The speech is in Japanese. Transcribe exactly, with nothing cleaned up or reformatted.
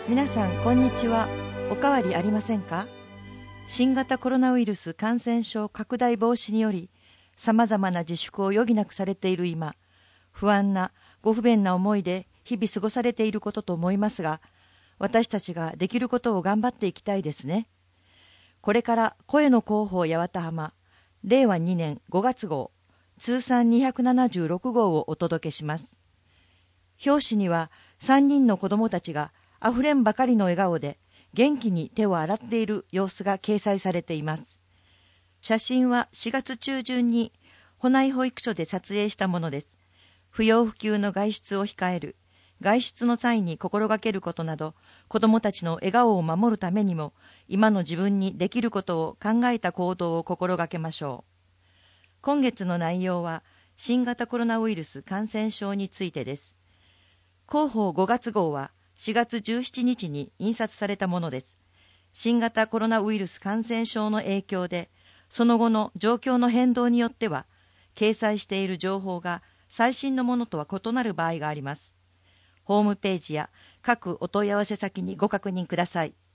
皆さんこんにちは。おかわりありませんか？新型コロナウイルス感染症拡大防止によりさまざまな自粛を余儀なくされている今、不安なご不便な思いで日々過ごされていることと思いますが、私たちができることを頑張っていきたいですね。これから声の広報八幡浜れいわにねんごがつ号通算にひゃくななじゅうろく号をお届けします。表紙にはさんにんの子どもたちがあふれんばかりの笑顔で元気に手を洗っている様子が掲載されています。写真はしがつ中旬に保内保育所で撮影したものです。不要不急の外出を控える、外出の際に心がけることなど、子どもたちの笑顔を守るためにも、今の自分にできることを考えた行動を心がけましょう。今月の内容は、新型コロナウイルス感染症についてです。広報ごがつ号はしがつじゅうしちにちに印刷されたものです。新型コロナウイルス感染症の影響で、その後の状況の変動によっては、掲載している情報が最新のものとは異なる場合があります。ホームページや各お問い合わせ先にご確認ください。